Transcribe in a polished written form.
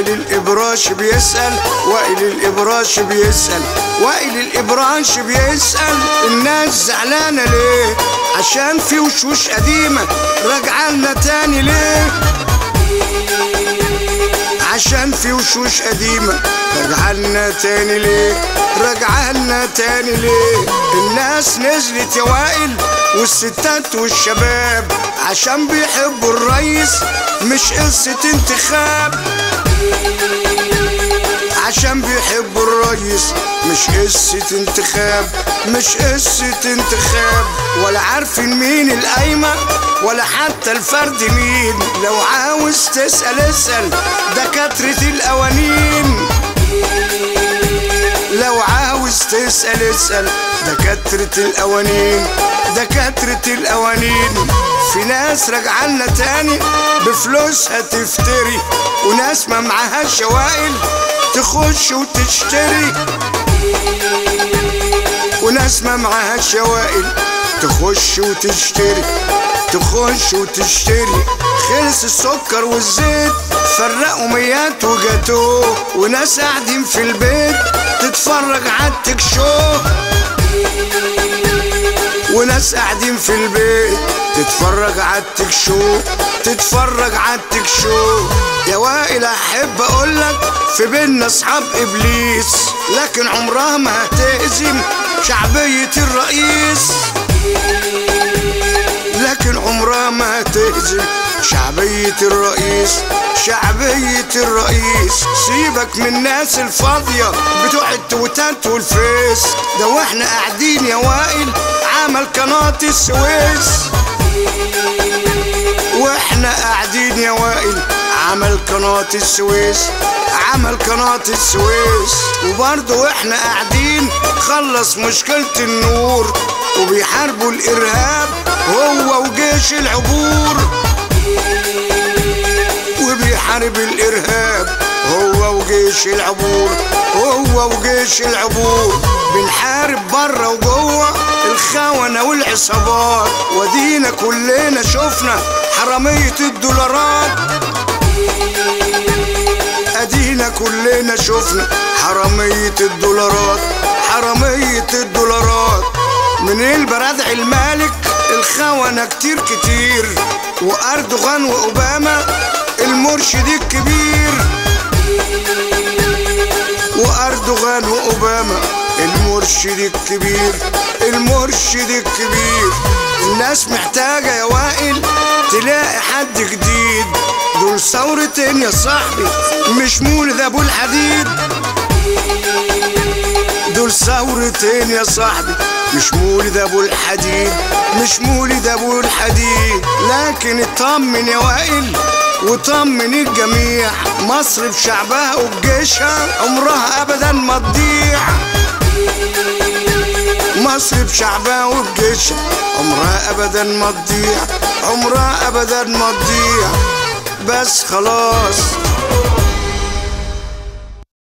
وائل الإبراش بيسأل، وائل الإبراش بيسأل، وائل الإبراش بيسأل الناس زعلانة ليه؟ عشان في وشوش قديمة راجعالنا تاني ليه؟ عشان في وشوش قديمة راجعالنا تاني ليه؟ راجعالنا تاني ليه؟ الناس نزلت يا وائل والستات والشباب عشان بيحبوا الريس مش قصة انتخاب، عشان بيحبوا الريس مش قصة انتخاب، مش قصة انتخاب، ولا عارفين مين القايمة ولا حتى الفرد مين. لو عاوز تسأل اسأل دكاترة القوانين، لو عاوز تسأل اسأل دكاترة القوانين، دكاترة القوانين. في ناس راجعالنا تاني بفلوسها تفتري، وناس ما معهاش يا وائل تخش وتشتري، وناس ما معهاش يا وائل تخش وتشتري، تخش وتشتري. خلص السكر والزيت فرقوا ميات وجاتوه، وناس قاعدين في البيت تتفرج عالتك شو، وناس قاعدين في البيت تتفرج عالتك شو، تتفرج عالتك شو. يا وائل احب اقولك في بينا اصحاب ابليس، لكن عمرها ما هتهزم شعبية الرئيس، لكن عمرها ما هتهزم شعبية الرئيس، شعبية الرئيس. سيبك من الناس الفاضية بتوع التويتات والفيس، ده واحنا قاعدين يا وائل عمل قناة السويس، واحنا قاعدين يا وائل عمل قناة السويس، عمل قناة السويس. وبرضه واحنا قاعدين خلص مشكلة النور، وبيحاربوا الإرهاب هو وجيش العبور، وبيحارب الإرهاب هو وجيش العبور، هو وجيش العبور. بنحارب برا وجوه الخونة والعصابات، ودينا كلنا شفنا حرامية الدولارات، ادينا كلنا شفنا حرامية الدولارات، حرامية الدولارات. من البرادع المالك الخونة كتير كتير، واردوغان واوباما المرشد الكبير، واردوغان واوباما المرشد الكبير، المرشد الكبير. الناس محتاجة يا وائل تلاقي حد جديد، دول ثورتين يا صاحبي مش مولد ابو الحديد، دول ثورتين يا صاحبي مش مولد ابو الحديد، مش مولد ابو الحديد. لكن اطمن يا وائل وطمن الجميع، مصر بشعبها وبجيشها عمرها ابدا ما تضيع، مصر بشعبها وبجيشها عمرها ابدا ما تضيع، عمرها ابدا ما تضيع. بس خلاص